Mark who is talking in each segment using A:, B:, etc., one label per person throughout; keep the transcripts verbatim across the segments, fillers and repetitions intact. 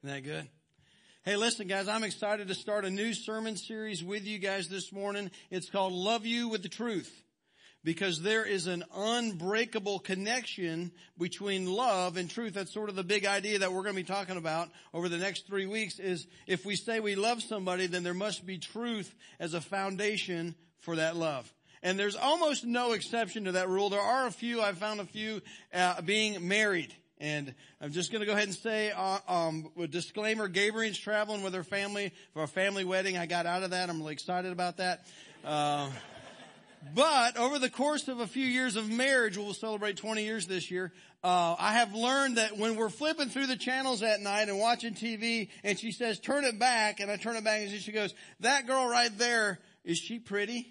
A: Isn't that good? Hey, listen, guys, I'm excited to start a new sermon series with you guys this morning. It's called Love You with the Truth, because there is an unbreakable connection between love and truth. That's sort of the big idea that we're going to be talking about over the next three weeks is if we say we love somebody, then there must be truth as a foundation for that love. And there's almost no exception to that rule. There are a few, I've found a few uh, being married. And I'm just going to go ahead and say, uh, um, a disclaimer, Gabriel's traveling with her family for a family wedding. I got out of that. I'm really excited about that. Uh, but over the course of a few years of marriage, we'll celebrate twenty years this year, uh, I have learned that when we're flipping through the channels at night and watching T V, and she says, turn it back, and I turn it back, and she goes, that girl right there, is she pretty?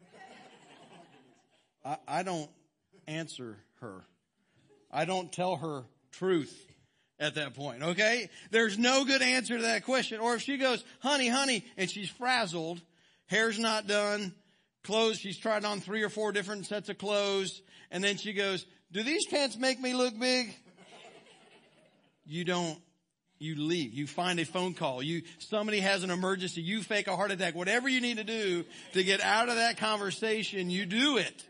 A: I, I don't answer her. I don't tell her truth at that point, okay? There's no good answer to that question. Or if she goes, honey, honey, and she's frazzled, hair's not done, clothes, she's tried on three or four different sets of clothes, and then she goes, do these pants make me look big? You don't, you leave. You find a phone call. You, somebody has an emergency. You fake a heart attack. Whatever you need to do to get out of that conversation, you do it.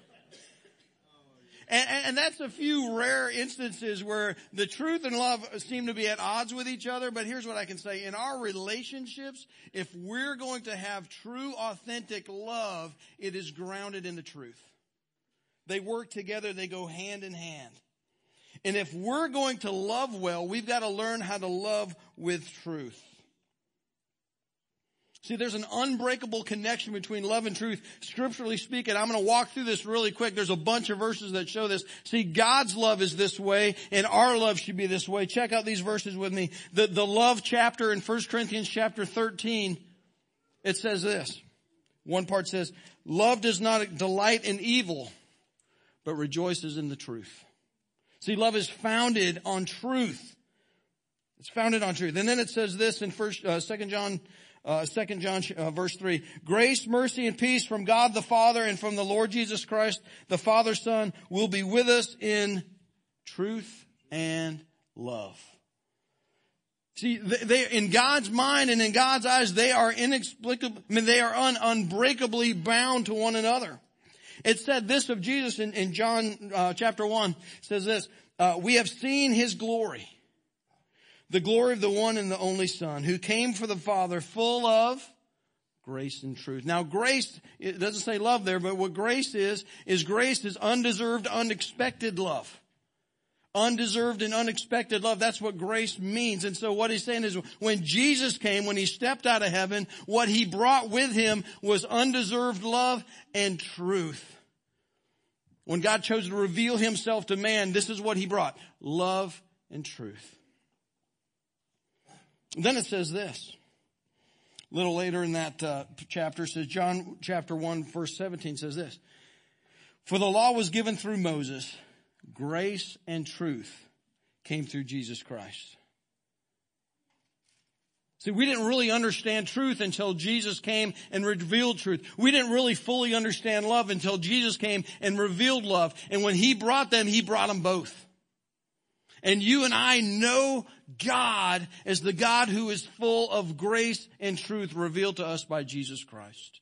A: And, and that's a few rare instances where the truth and love seem to be at odds with each other. But here's what I can say. In our relationships, if we're going to have true, authentic love, it is grounded in the truth. They work together. They go hand in hand. And if we're going to love well, we've got to learn how to love with truth. See, there's an unbreakable connection between love and truth. Scripturally speaking, I'm going to walk through this really quick. There's a bunch of verses that show this. See, God's love is this way, and our love should be this way. Check out these verses with me. The, the love chapter in First Corinthians chapter thirteen, it says this. One part says, love does not delight in evil, but rejoices in the truth. See, love is founded on truth. It's founded on truth. And then it says this in First, uh, Second John. Uh, Second John, uh, verse three, grace, mercy, and peace from God the Father and from the Lord Jesus Christ, the Father, Son, will be with us in truth and love. See, they, they, in God's mind and in God's eyes, they are inexplicable, I mean, they are un, unbreakably bound to one another. It said this of Jesus in, in John, uh, chapter one, it says this, uh, we have seen His glory. The glory of the one and the only Son, who came for the Father, full of grace and truth. Now, grace, it doesn't say love there, but what grace is, is grace is undeserved, unexpected love. Undeserved and unexpected love. That's what grace means. And so what he's saying is when Jesus came, when He stepped out of heaven, what He brought with Him was undeserved love and truth. When God chose to reveal Himself to man, this is what He brought. Love and truth. Then it says this. A little later in that uh, chapter, it says John chapter one, verse seventeen says this. For the law was given through Moses. Grace and truth came through Jesus Christ. See, we didn't really understand truth until Jesus came and revealed truth. We didn't really fully understand love until Jesus came and revealed love. And when He brought them, He brought them both. And you and I know God as the God who is full of grace and truth revealed to us by Jesus Christ.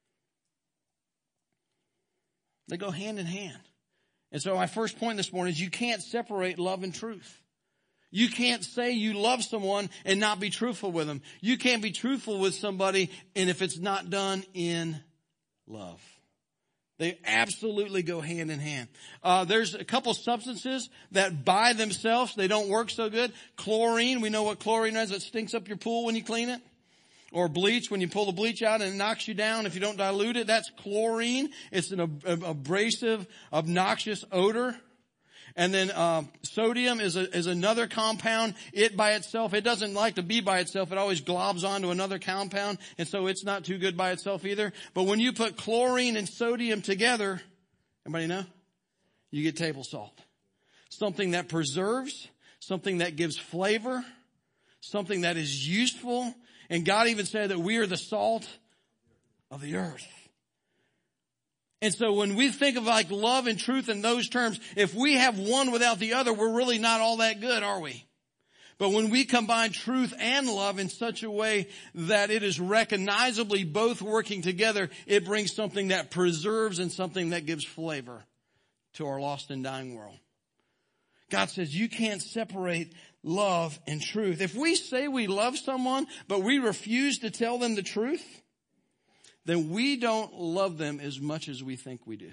A: They go hand in hand. And so my first point this morning is you can't separate love and truth. You can't say you love someone and not be truthful with them. You can't be truthful with somebody and if it's not done in love. They absolutely go hand in hand. Uh, there's a couple substances that by themselves, they don't work so good. Chlorine, we know what chlorine is. It stinks up your pool when you clean it. Or bleach, when you pull the bleach out and it knocks you down if you don't dilute it. That's chlorine. It's an ab- ab- abrasive, obnoxious odor. And then uh, sodium is a, is another compound. It by itself, it doesn't like to be by itself. It always globs onto another compound, and so it's not too good by itself either. But when you put chlorine and sodium together, anybody know? You get table salt. Something that preserves, something that gives flavor, something that is useful. And God even said that we are the salt of the earth. And so when we think of like love and truth in those terms, if we have one without the other, we're really not all that good, are we? But when we combine truth and love in such a way that it is recognizably both working together, it brings something that preserves and something that gives flavor to our lost and dying world. God says you can't separate love and truth. If we say we love someone, but we refuse to tell them the truth, then we don't love them as much as we think we do.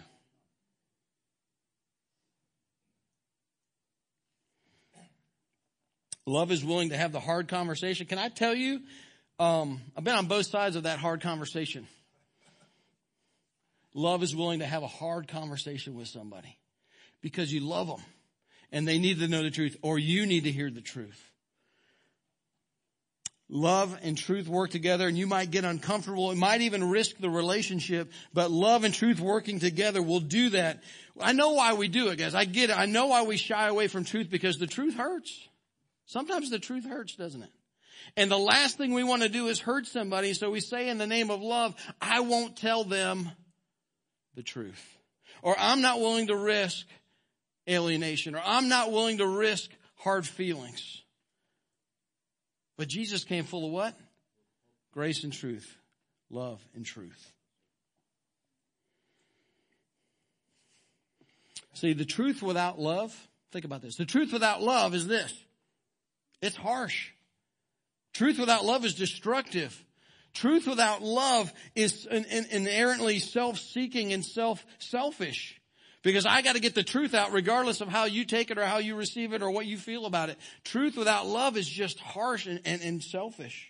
A: Love is willing to have the hard conversation. Can I tell you, um, I've been on both sides of that hard conversation. Love is willing to have a hard conversation with somebody because you love them and they need to know the truth, or you need to hear the truth. Love and truth work together, and you might get uncomfortable. It might even risk the relationship, but love and truth working together will do that. I know why we do it, guys. I get it. I know why we shy away from truth, because the truth hurts. Sometimes the truth hurts, doesn't it? And the last thing we want to do is hurt somebody, so we say in the name of love, I won't tell them the truth. Or I'm not willing to risk alienation, or I'm not willing to risk hard feelings. But Jesus came full of what? Grace and truth. Love and truth. See, the truth without love, think about this. The truth without love is this. It's harsh. Truth without love is destructive. Truth without love is inherently self-seeking and self-selfish. Because I got to get the truth out regardless of how you take it or how you receive it or what you feel about it. Truth without love is just harsh and, and, and selfish.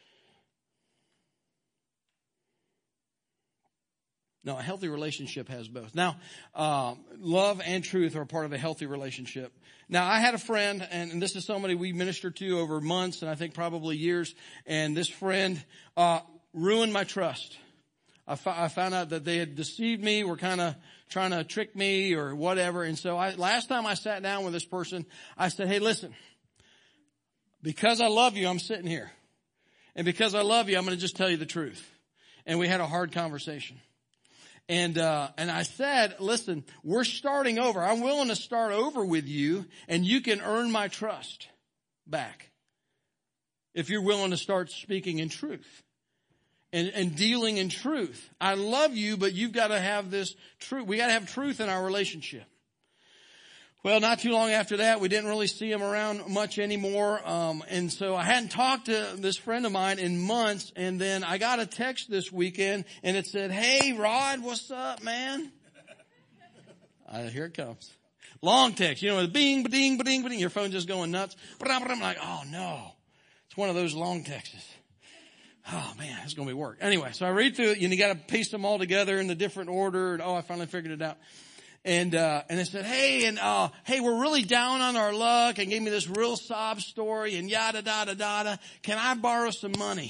A: No, a healthy relationship has both. Now, uh, love and truth are part of a healthy relationship. Now, I had a friend, and, and this is somebody we ministered to over months and I think probably years. And this friend uh ruined my trust. I, f- I found out that they had deceived me, were kind of trying to trick me or whatever. And so I, last time I sat down with this person, I said, hey, listen, because I love you, I'm sitting here. And because I love you, I'm going to just tell you the truth. And we had a hard conversation. And, uh, and I said, listen, we're starting over. I'm willing to start over with you, and you can earn my trust back if you're willing to start speaking in truth. And, and dealing in truth. I love you, but you've got to have this truth. We got to have truth in our relationship. Well, not too long after that, we didn't really see him around much anymore. Um, and so I hadn't talked to this friend of mine in months. And then I got a text this weekend and it said, hey, Rod, what's up, man? uh, here it comes. Long text, you know, the bing, ba-ding, ba-ding, ba-ding. Your phone just going nuts. But I'm like, oh no, it's one of those long texts. Oh man, it's going to be work. Anyway, so I read through it, and you got to piece them all together in the different order. And oh, I finally figured it out. And, uh, and they said, hey, and, uh, hey, we're really down on our luck, and gave me this real sob story and yada, yada, yada. Can I borrow some money?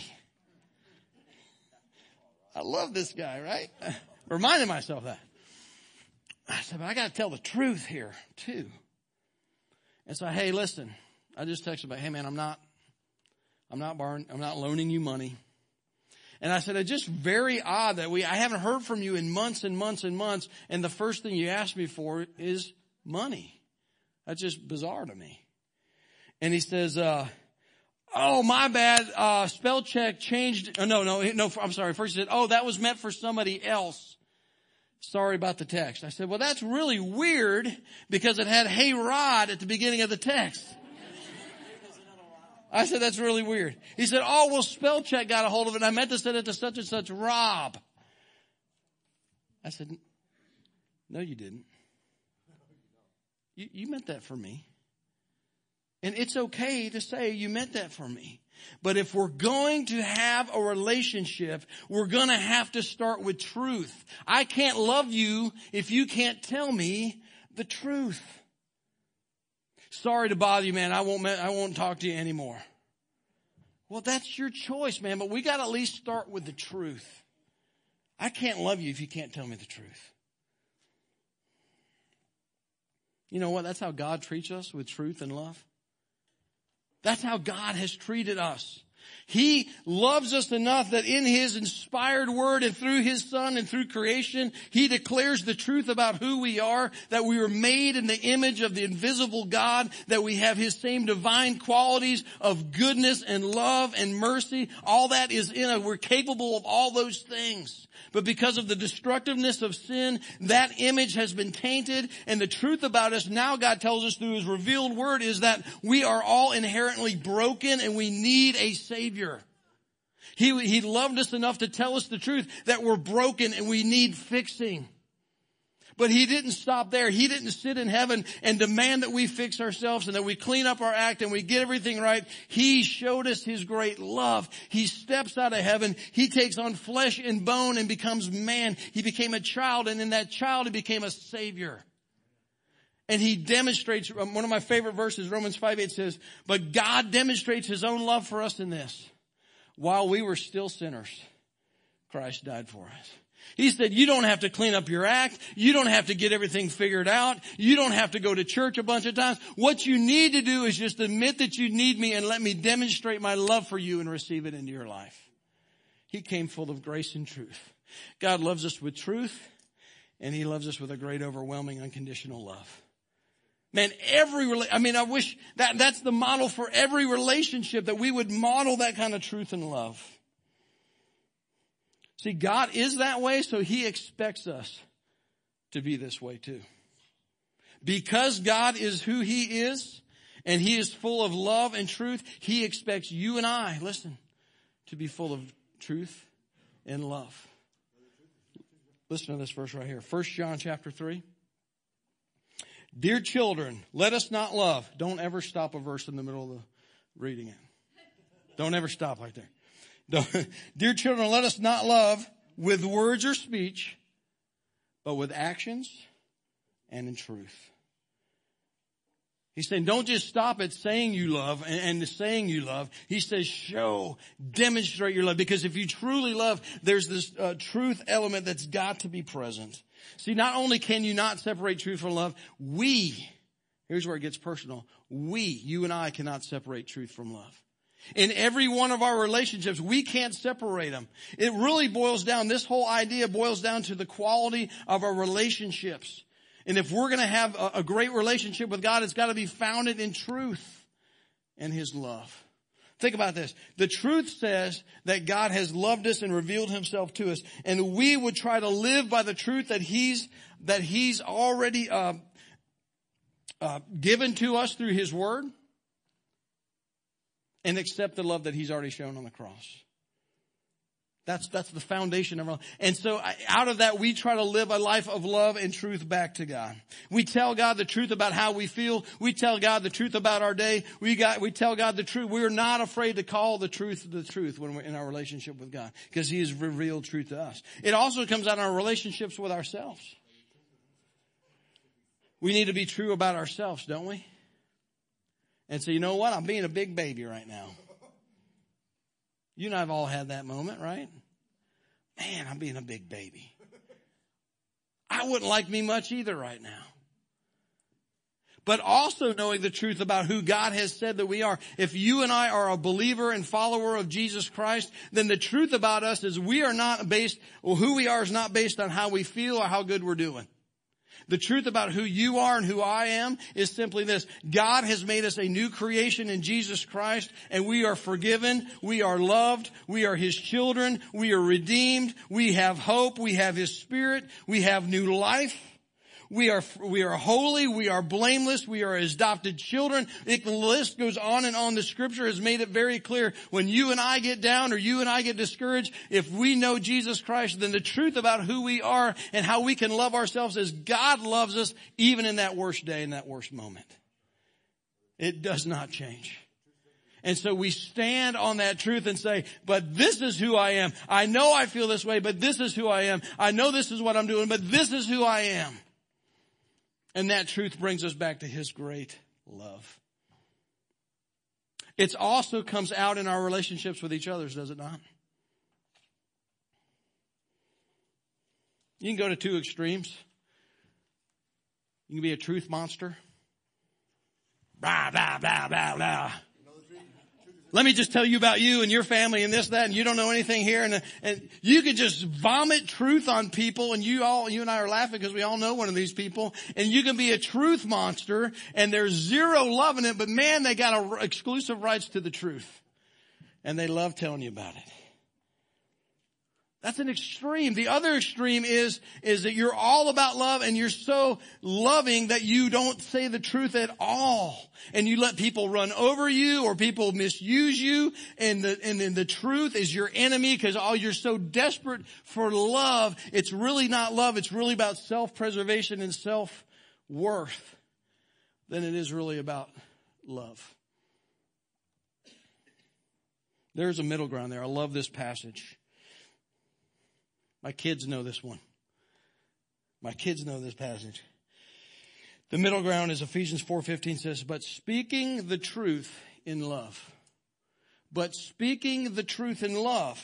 A: I love this guy, right? Reminding myself that. I said, but I got to tell the truth here too. And so, hey, listen, I just texted about, hey man, I'm not, I'm not borrowing, I'm not loaning you money. And I said, it's just very odd that we, I haven't heard from you in months and months and months. And the first thing you asked me for is money. That's just bizarre to me. And he says, uh, oh, my bad. Uh, spell check changed. Oh, no, no, no, I'm sorry. First he said, oh, that was meant for somebody else. Sorry about the text. I said, well, that's really weird because it had, hey, Rod at the beginning of the text. I said, that's really weird. He said, oh, well, spell check got a hold of it. And I meant to send it to such and such Rob. I said, no, you didn't. You, you meant that for me. And it's okay to say you meant that for me. But if we're going to have a relationship, we're going to have to start with truth. I can't love you if you can't tell me the truth. Sorry to bother you, man. I won't, I won't talk to you anymore. Well, that's your choice, man. But we got to at least start with the truth. I can't love you if you can't tell me the truth. You know what? That's how God treats us, with truth and love. That's how God has treated us. He loves us enough that in His inspired word and through His Son and through creation, He declares the truth about who we are, that we were made in the image of the invisible God, that we have His same divine qualities of goodness and love and mercy. All that is in us. We're capable of all those things. But because of the destructiveness of sin, that image has been tainted. And the truth about us now, God tells us through His revealed word, is that we are all inherently broken and we need a Savior. He, he loved us enough to tell us the truth that we're broken and we need fixing. But He didn't stop there. He didn't sit in heaven and demand that we fix ourselves and that we clean up our act and we get everything right. He showed us His great love. He steps out of heaven. He takes on flesh and bone and becomes man. He became a child, and in that child He became a Savior. And He demonstrates, one of my favorite verses, Romans five eight says, but God demonstrates His own love for us in this. While we were still sinners, Christ died for us. He said, you don't have to clean up your act. You don't have to get everything figured out. You don't have to go to church a bunch of times. What you need to do is just admit that you need me and let me demonstrate my love for you and receive it into your life. He came full of grace and truth. God loves us with truth, and He loves us with a great, overwhelming, unconditional love. Man, every, I mean, I wish that that's the model for every relationship, that we would model that kind of truth and love. See, God is that way, so He expects us to be this way too. Because God is who He is, and He is full of love and truth, He expects you and I, listen, to be full of truth and love. Listen to this verse right here. First John chapter three. Dear children, let us not love. Don't ever stop a verse in the middle of the reading it. Don't ever stop right there. Don't, dear children, let us not love with words or speech, but with actions and in truth. He's saying, don't just stop at saying you love and, and saying you love. He says, show, demonstrate your love. Because if you truly love, there's this uh, truth element that's got to be present. See, not only can you not separate truth from love, we, here's where it gets personal, we, you and I, cannot separate truth from love. In every one of our relationships, we can't separate them. It really boils down, this whole idea boils down to the quality of our relationships. And if we're going to have a, a great relationship with God, it's got to be founded in truth and His love. Think about this. The truth says that God has loved us and revealed Himself to us. And we would try to live by the truth that He's, that He's already uh, uh, given to us through His Word. And accept the love that He's already shown on the cross. That's, that's the foundation of our life. And so out of that, we try to live a life of love and truth back to God. We tell God the truth about how we feel. We tell God the truth about our day. We got, we tell God the truth. We're not afraid to call the truth the truth when we're in our relationship with God, because He has revealed truth to us. It also comes out in our relationships with ourselves. We need to be true about ourselves, don't we? And so, you know what? I'm being a big baby right now. You and I have all had that moment, right? Man, I'm being a big baby. I wouldn't like me much either right now. But also knowing the truth about who God has said that we are. If you and I are a believer and follower of Jesus Christ, then the truth about us is we are not based, well, who we are is not based on how we feel or how good we're doing. The truth about who you are and who I am is simply this. God has made us a new creation in Jesus Christ, and we are forgiven. We are loved. We are His children. We are redeemed. We have hope. We have His Spirit. We have new life. We are, we are holy. We are blameless. We are His adopted children. It, the list goes on and on. The Scripture has made it very clear. When you and I get down or you and I get discouraged, if we know Jesus Christ, then the truth about who we are and how we can love ourselves is God loves us even in that worst day, in that worst moment. It does not change. And so we stand on that truth and say, but this is who I am. I know I feel this way, but this is who I am. I know this is what I'm doing, but this is who I am. And that truth brings us back to His great love. It also comes out in our relationships with each other, does it not? You can go to two extremes. You can be a truth monster. Blah, blah, blah, blah, blah. let me just tell you about you and your family and this, that, and you don't know anything here. And, and you could just vomit truth on people, and you all, you and I are laughing because we all know one of these people, and you can be a truth monster and there's zero love in it, but man, they got a, exclusive rights to the truth. And they love telling you about it. That's an extreme. The other extreme is, is that you're all about love and you're so loving that you don't say the truth at all. And you let people run over you or people misuse you. And the, and then the truth is your enemy because oh, you're so desperate for love. It's really not love. It's really about self-preservation and self-worth than it is really about love. There's a middle ground there. I love this passage. My kids know this one. My kids know this passage. The middle ground is Ephesians four fifteen says, but speaking the truth in love. But speaking the truth in love.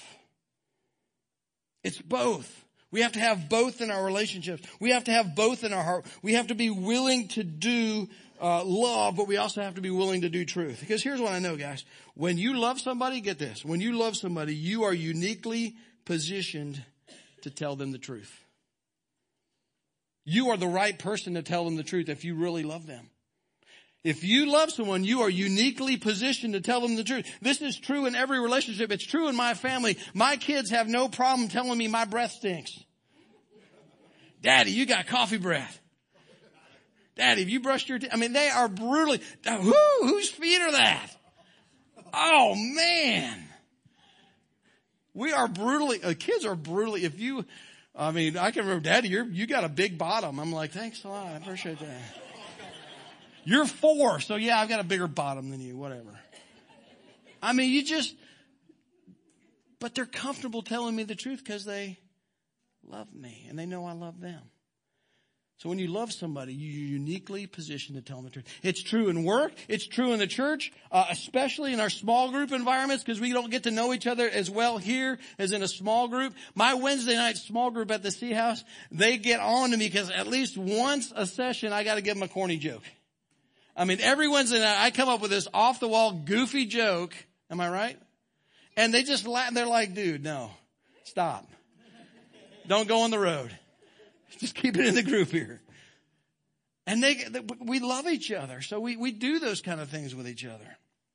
A: It's both. We have to have both in our relationships. We have to have both in our heart. We have to be willing to do uh, love, but we also have to be willing to do truth. Because here's what I know, guys. When you love somebody, get this. When you love somebody, you are uniquely positioned to tell them the truth. You are the right person to tell them the truth if you really love them. If you love someone, you are uniquely positioned to tell them the truth. This is true in every relationship. It's true in my family. My kids have no problem telling me my breath stinks. Daddy, you got coffee breath. Daddy, have you brushed your teeth? I mean, they are brutally, who, whose feet are that? Oh man. We are brutally, uh, kids are brutally, if you, I mean, I can remember, Daddy, you're, you got a big bottom. I'm like, thanks a lot. I appreciate that. You're four, so yeah, I've got a bigger bottom than you, whatever. I mean, you just, but they're comfortable telling me the truth because they love me and they know I love them. So when you love somebody, you're uniquely positioned to tell them the truth. It's true in work. It's true in the church, uh, especially in our small group environments because we don't get to know each other as well here as in a small group. My Wednesday night small group at the Sea House, they get on to me because at least once a session, I got to give them a corny joke. I mean, every Wednesday night, I come up with this off-the-wall, goofy joke. Am I right? And they just laugh. They're like, dude, no, stop. Don't go on the road. Just keep it in the group here. And they, they we love each other. So we, we do those kind of things with each other.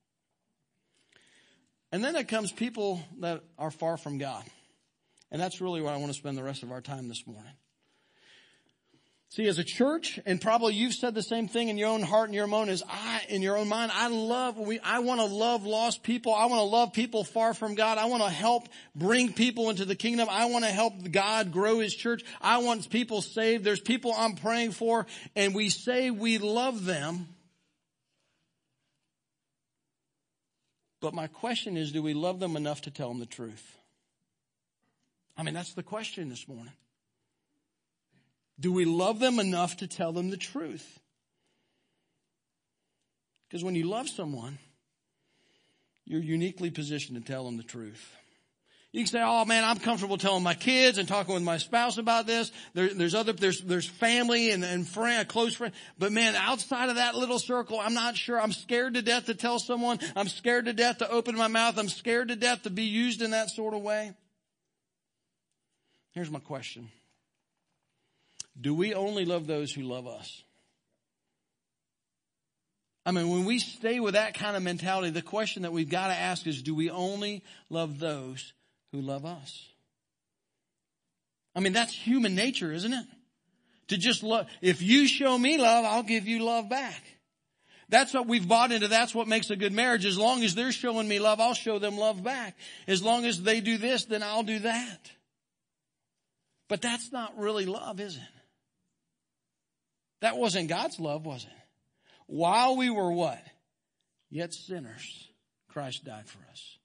A: And then there comes people that are far from God. And that's really where I want to spend the rest of our time this morning. See, as a church, and probably you've said the same thing in your own heart and your own is I in your own mind. I love we I want to love lost people. I want to love people far from God. I want to help bring people into the kingdom. I want to help God grow his church. I want people saved. There's people I'm praying for, and we say we love them. But my question is, do we love them enough to tell them the truth? I mean, that's the question this morning. Do we love them enough to tell them the truth? Because when you love someone, you're uniquely positioned to tell them the truth. You can say, oh man, I'm comfortable telling my kids and talking with my spouse about this. There, there's other, there's, there's family and, and friend, a close friend. But man, outside of that little circle, I'm not sure. I'm scared to death to tell someone. I'm scared to death to open my mouth. I'm scared to death to be used in that sort of way. Here's my question. Do we only love those who love us? I mean, when we stay with that kind of mentality, the question that we've got to ask is, do we only love those who love us? I mean, that's human nature, isn't it? To just love. If you show me love, I'll give you love back. That's what we've bought into. That's what makes a good marriage. As long as they're showing me love, I'll show them love back. As long as they do this, then I'll do that. But that's not really love, is it? That wasn't God's love, was it? While we were what? Yet sinners, Christ died for us.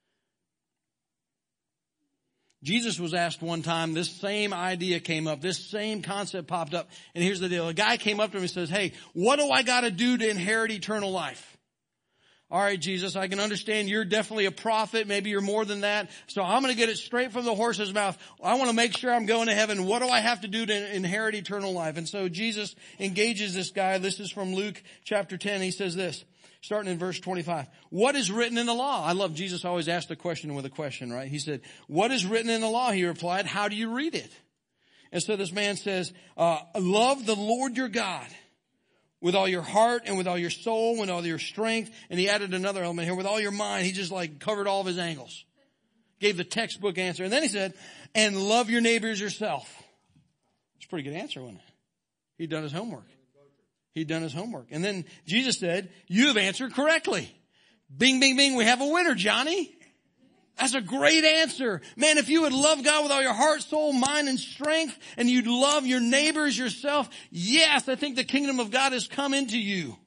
A: Jesus was asked one time, this same idea came up, this same concept popped up, and here's the deal. A guy came up to him and says, hey, what do I got to do to inherit eternal life? All right, Jesus, I can understand you're definitely a prophet. Maybe you're more than that. So I'm going to get it straight from the horse's mouth. I want to make sure I'm going to heaven. What do I have to do to inherit eternal life? And so Jesus engages this guy. This is from Luke chapter ten. He says this. starting in verse twenty-five. What is written in the law? I love Jesus always asked a question with a question, right? He said, what is written in the law? He replied, how do you read it? And so this man says, uh, love the Lord your God with all your heart and with all your soul, with all your strength. And he added another element here, with all your mind. He just like covered all of his angles. Gave the textbook answer. And then he said, and love your neighbor as yourself. It's a pretty good answer, wasn't it? He'd done his homework. He'd done his homework. And then Jesus said, you have answered correctly. Bing, bing, bing. We have a winner, Johnny. That's a great answer. Man, if you would love God with all your heart, soul, mind, and strength, and you'd love your neighbors yourself, yes, I think the kingdom of God has come into you.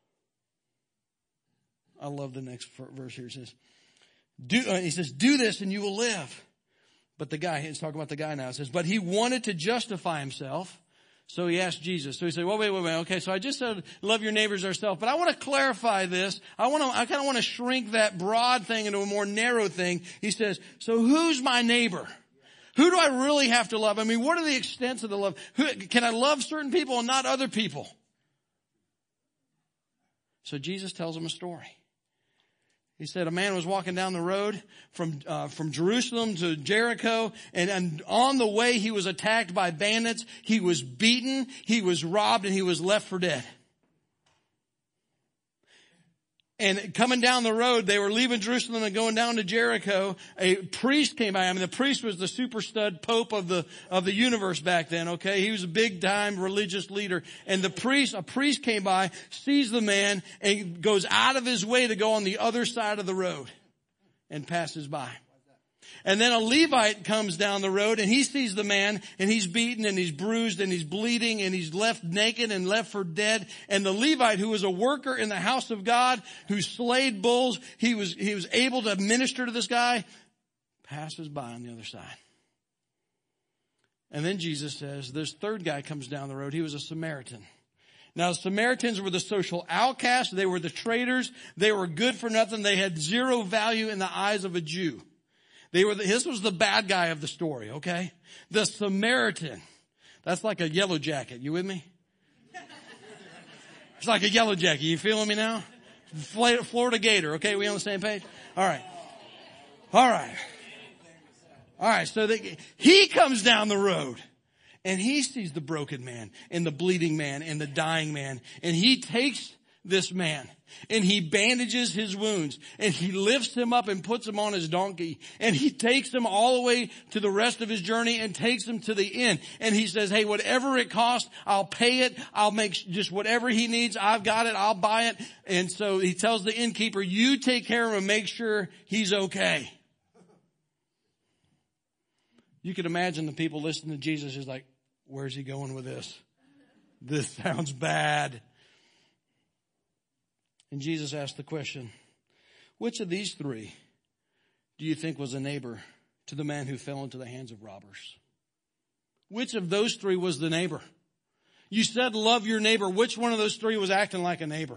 A: I love the next verse here. It says, do, uh, he says, do this and you will live. But the guy, he's talking about the guy now, it says, but he wanted to justify himself. So he asked Jesus. So he said, well, wait, wait, wait. Okay, so I just said love your neighbors ourselves, but I want to clarify this. I want to, I kind of want to shrink that broad thing into a more narrow thing. He says, so who's my neighbor? Who do I really have to love? I mean, what are the extents of the love? Who, can I love certain people and not other people? So Jesus tells him a story. He said a man was walking down the road from uh, from Jerusalem to Jericho, and, and on the way he was attacked by bandits. He was beaten, he was robbed, and he was left for dead. And coming down the road, they were leaving Jerusalem and going down to Jericho. A priest came by. I mean, the priest was the super stud pope of the, of the universe back then, okay? He was a big time religious leader. And the priest, a priest came by, sees the man, and goes out of his way to go on the other side of the road and passes by. And then a Levite comes down the road and he sees the man and he's beaten and he's bruised and he's bleeding and he's left naked and left for dead. And the Levite, who was a worker in the house of God, who slayed bulls, he was, he was able to minister to this guy, passes by on the other side. And then Jesus says, this third guy comes down the road. He was a Samaritan. Now, the Samaritans were the social outcasts. They were the traitors. They were good for nothing. They had zero value in the eyes of a Jew. They were the, this was the bad guy of the story, okay? The Samaritan. That's like a yellow jacket. You with me? It's like a yellow jacket. You feeling me now? Florida Gator, okay? We on the same page? All right. All right. All right, so they, he comes down the road. And he sees the broken man and the bleeding man and the dying man. And he takes this man and he bandages his wounds and he lifts him up and puts him on his donkey. And he takes him all the way to the rest of his journey and takes him to the inn. And he says, hey, whatever it costs, I'll pay it. I'll make just whatever he needs. I've got it. I'll buy it. And so he tells the innkeeper, you take care of him and make sure he's okay. You can imagine the people listening to Jesus is like, where's he going with this? This sounds bad. And Jesus asked the question, which of these three do you think was a neighbor to the man who fell into the hands of robbers? Which of those three was the neighbor? You said love your neighbor. Which one of those three was acting like a neighbor?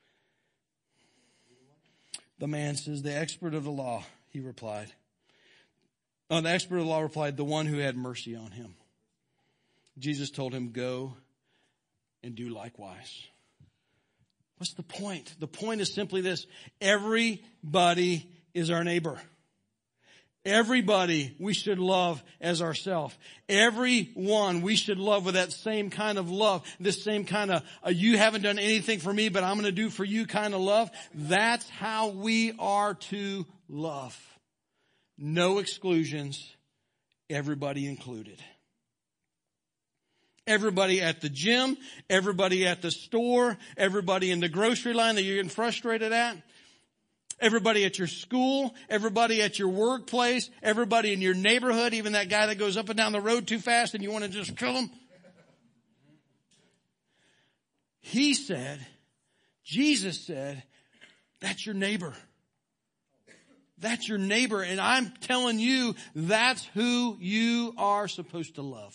A: The man says, the expert of the law, he replied. Oh, the expert of the law replied, the one who had mercy on him. Jesus told him, go and do likewise. What's the point? The point is simply this. Everybody is our neighbor. Everybody we should love as ourselves. Everyone we should love with that same kind of love. This same kind of, uh, you haven't done anything for me, but I'm going to do for you kind of love. That's how we are to love. No exclusions. Everybody included. Everybody at the gym, everybody at the store, everybody in the grocery line that you're getting frustrated at, everybody at your school, everybody at your workplace, everybody in your neighborhood, even that guy that goes up and down the road too fast and you want to just kill him. He said, Jesus said, that's your neighbor. That's your neighbor. And I'm telling you, that's who you are supposed to love.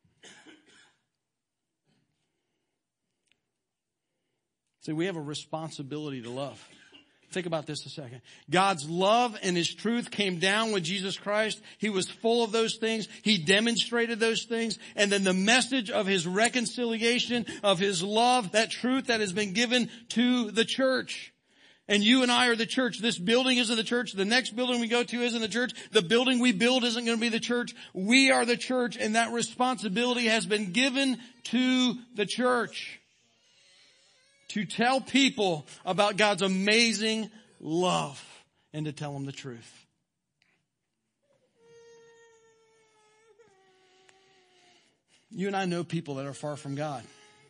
A: See, we have a responsibility to love. Think about this a second. God's love and His truth came down with Jesus Christ. He was full of those things. He demonstrated those things. And then the message of His reconciliation, of His love, that truth that has been given to the church. And you and I are the church. This building isn't the church. The next building we go to isn't the church. The building we build isn't going to be the church. We are the church, and that responsibility has been given to the church to tell people about God's amazing love and to tell them the truth. You and I know people that are far from God.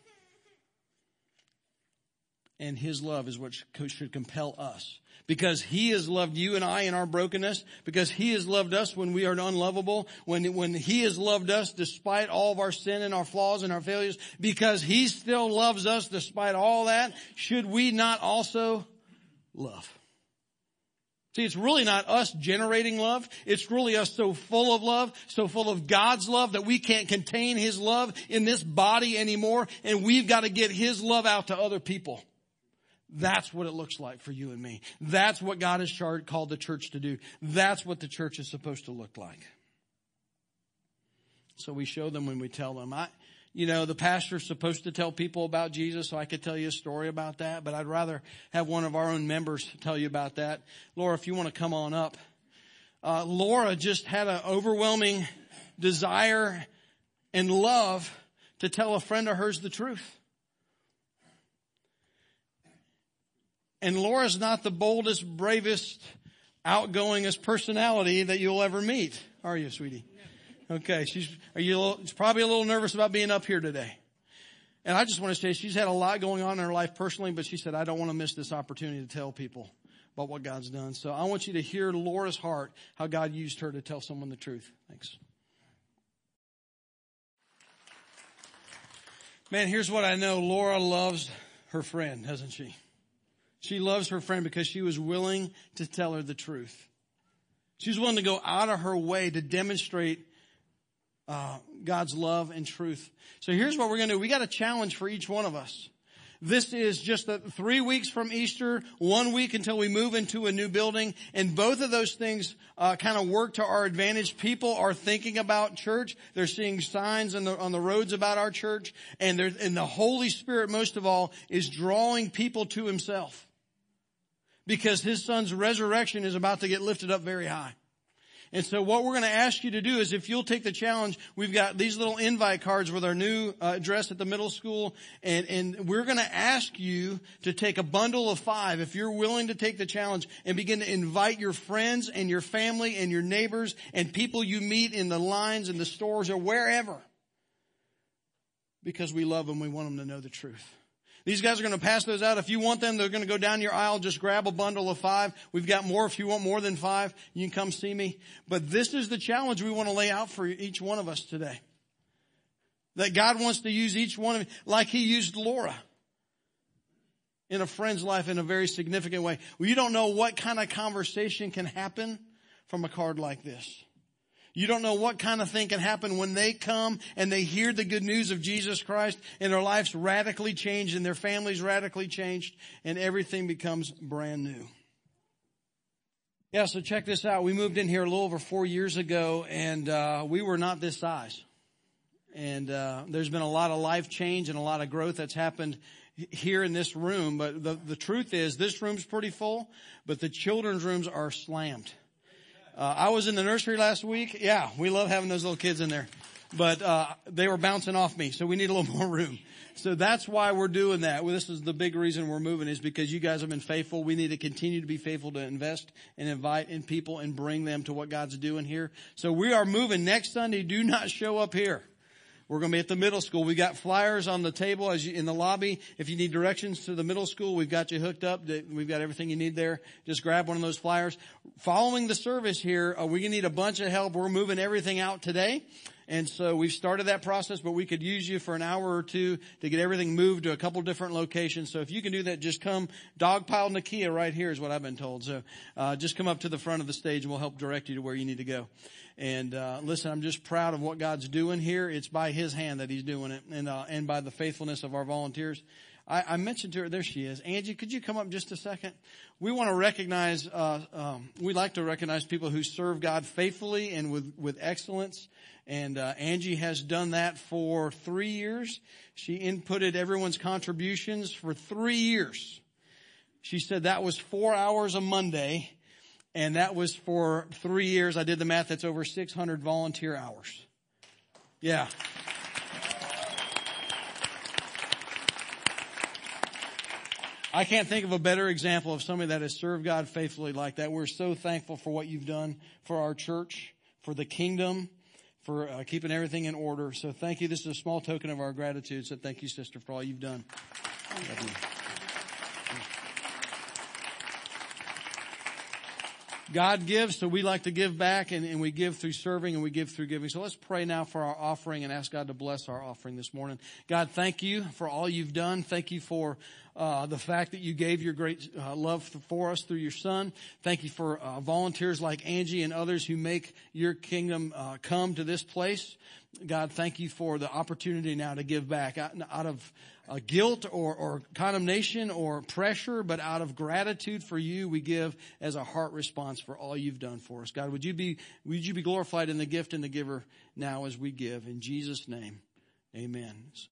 A: And His love is what should compel us. Because He has loved you and I in our brokenness. Because He has loved us when we are unlovable. When, when He has loved us despite all of our sin and our flaws and our failures. Because He still loves us despite all that. Should we not also love? See, it's really not us generating love. It's really us so full of love, so full of God's love that we can't contain His love in this body anymore. And we've got to get His love out to other people. That's what it looks like for you and me. That's what God has charged, called the church to do. That's what the church is supposed to look like. So we show them when we tell them. I, you know, the pastor's supposed to tell people about Jesus, so I could tell you a story about that, but I'd rather have one of our own members tell you about that. Laura, if you want to come on up. Uh, Laura just had an overwhelming desire and love to tell a friend of hers the truth. And Laura's not the boldest, bravest, outgoingest personality that you'll ever meet, are you, sweetie? Okay, she's are you a little, she's probably a little nervous about being up here today. And I just want to say she's had a lot going on in her life personally, but she said, I don't want to miss this opportunity to tell people about what God's done. So I want you to hear Laura's heart, how God used her to tell someone the truth. Thanks. Man, here's what I know. Laura loves her friend, doesn't she? She loves her friend because she was willing to tell her the truth. She was willing to go out of her way to demonstrate uh, God's love and truth. So here's what we're going to do. We got a challenge for each one of us. This is just a, three weeks from Easter, one week until we move into a new building. And both of those things uh, kind of work to our advantage. People are thinking about church. They're seeing signs on the, on the roads about our church. And, and the Holy Spirit, most of all, is drawing people to Himself. Because His Son's resurrection is about to get lifted up very high. And so what we're going to ask you to do is if you'll take the challenge, we've got these little invite cards with our new uh, address at the middle school. And, and we're going to ask you to take a bundle of five if you're willing to take the challenge and begin to invite your friends and your family and your neighbors and people you meet in the lines in the stores or wherever. Because we love them. We want them to know the truth. These guys are going to pass those out. If you want them, they're going to go down your aisle. Just grab a bundle of five. We've got more. If you want more than five, you can come see me. But this is the challenge we want to lay out for each one of us today. That God wants to use each one of you like He used Laura in a friend's life in a very significant way. Well, you don't know what kind of conversation can happen from a card like this. You don't know what kind of thing can happen when they come and they hear the good news of Jesus Christ and their lives radically changed and their families radically changed and everything becomes brand new. Yeah, so check this out. We moved in here a little over four years ago and uh we were not this size. And uh there's been a lot of life change and a lot of growth that's happened here in this room. But the, the truth is this room's pretty full, but the children's rooms are slammed. Uh, I was in the nursery last week. Yeah, we love having those little kids in there. But uh they were bouncing off me, so we need a little more room. So that's why we're doing that. Well, this is the big reason we're moving is because you guys have been faithful. We need to continue to be faithful to invest and invite in people and bring them to what God's doing here. So we are moving next Sunday. Do not show up here. We're going to be at the middle school. We got flyers on the table as you, in the lobby. If you need directions to the middle school, we've got you hooked up. We've got everything you need there. Just grab one of those flyers. Following the service here, uh, we're going to need a bunch of help. We're moving everything out today. And so we've started that process, but we could use you for an hour or two to get everything moved to a couple different locations. So if you can do that, just come. Dogpile Nakia right here is what I've been told. So uh just come up to the front of the stage and we'll help direct you to where you need to go. And uh listen, I'm just proud of what God's doing here. It's by His hand that He's doing it and uh and by the faithfulness of our volunteers. I, I mentioned to her, there she is. Angie, could you come up just a second? We want to recognize, uh um we like to recognize people who serve God faithfully and with, with excellence. And uh Angie has done that for three years. She inputted everyone's contributions for three years. She said that was four hours a Monday, and that was for three years. I did the math. That's over six hundred volunteer hours. Yeah. I can't think of a better example of somebody that has served God faithfully like that. We're so thankful for what you've done for our church, for the kingdom, for uh, keeping everything in order. So thank you. This is a small token of our gratitude. So thank you, sister, for all you've done. Love you. God gives, so we like to give back, and, and we give through serving, and we give through giving. So let's pray now for our offering and ask God to bless our offering this morning. God, thank you for all you've done. Thank you for uh, the fact that you gave your great uh, love for us through your Son. Thank you for uh, volunteers like Angie and others who make your kingdom uh, come to this place. God, thank you for the opportunity now to give back out, out of uh, guilt or, or condemnation or pressure, but out of gratitude for you, we give as a heart response for all you've done for us. God, would you be, would you be glorified in the gift and the giver now as we give? In Jesus' name, amen.